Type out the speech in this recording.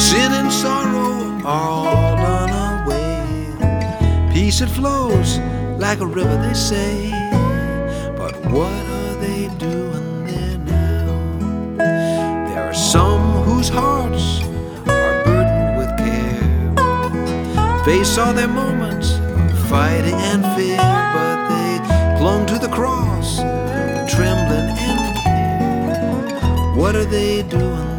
Sin and sorrow are all done away. Peace it flows like a river, they say. But what are they doing there now? There are some whose hearts are burdened with care. Face all their moments of fighting and fear, but they clung to the cross, trembling and care. What are they doing